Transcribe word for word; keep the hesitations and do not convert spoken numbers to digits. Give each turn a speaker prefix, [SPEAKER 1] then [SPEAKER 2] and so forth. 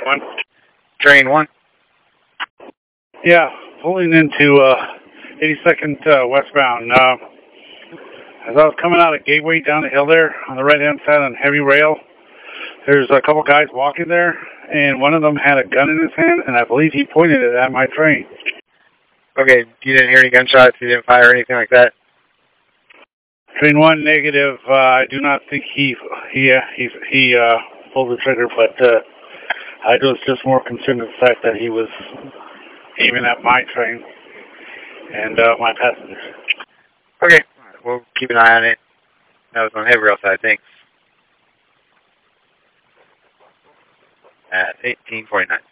[SPEAKER 1] One.
[SPEAKER 2] Train one.
[SPEAKER 1] Yeah, pulling into uh, eighty-second uh, westbound. Uh, as I was coming out of Gateway down the hill there, on the right-hand side on heavy rail, there's a couple guys walking there, and one of them had a gun in his hand, and I believe he pointed it at my train.
[SPEAKER 2] Okay, you didn't hear any gunshots, you didn't fire or anything like that?
[SPEAKER 1] Train one, negative. Uh, I do not think he he uh, he he uh, pulled the trigger, but uh, I was just more concerned with the fact that he was aiming at my train and uh, my passengers.
[SPEAKER 2] Okay, we'll keep an eye on it. That was on heavy rail side, thanks. At eighteen forty-nine.